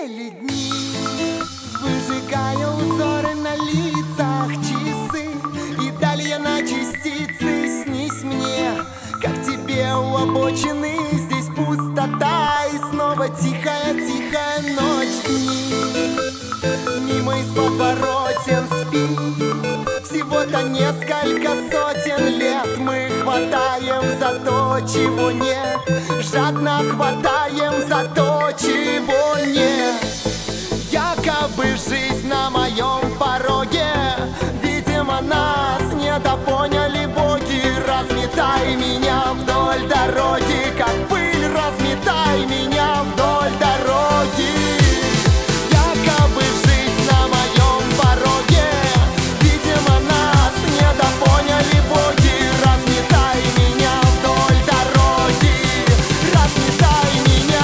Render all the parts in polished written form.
Летели дни, выжигая узоры на лицах, часы и далее на частицы. Снись мне, как тебе у обочины, здесь пустота и снова тихая-тихая ночь. Дни мимо из подворотен спи, всего-то несколько сотен лет. Мы хватаем за то, чего нет, жадно хватаем за то, чего нет. Якобы жизнь на моем пороге, видимо, нас недопоняли боги. Разметай меня вдоль дороги, как пыль, разметай меня вдоль дороги. Якобы жизнь на моем пороге, видимо, нас недопоняли боги. Разметай меня вдоль дороги, разметай меня.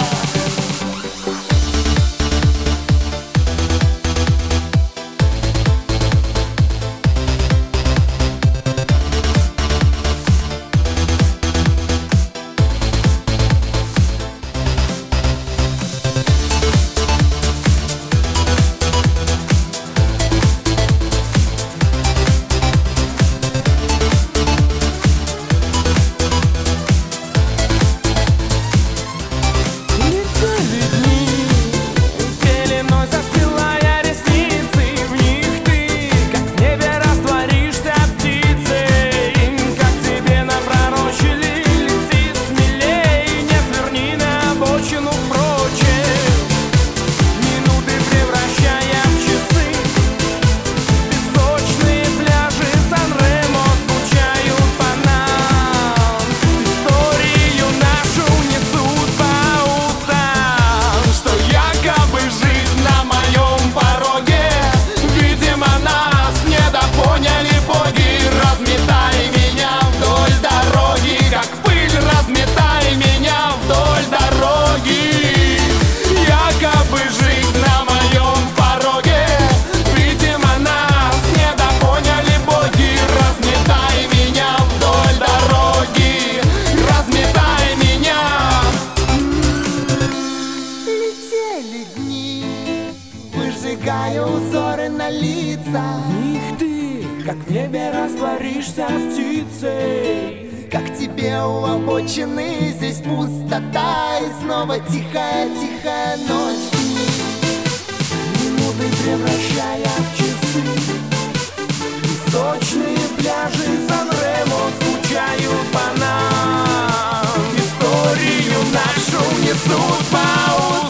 Выжигая узоры на лицах, в них ты, как в небе, растворишься птицей. как тебе у обочины, здесь пустота и снова тихая-тихая ночь. Минуты превращая в часы, песочные пляжи Сан-Ремо скучают по нам. Историю нашу несут по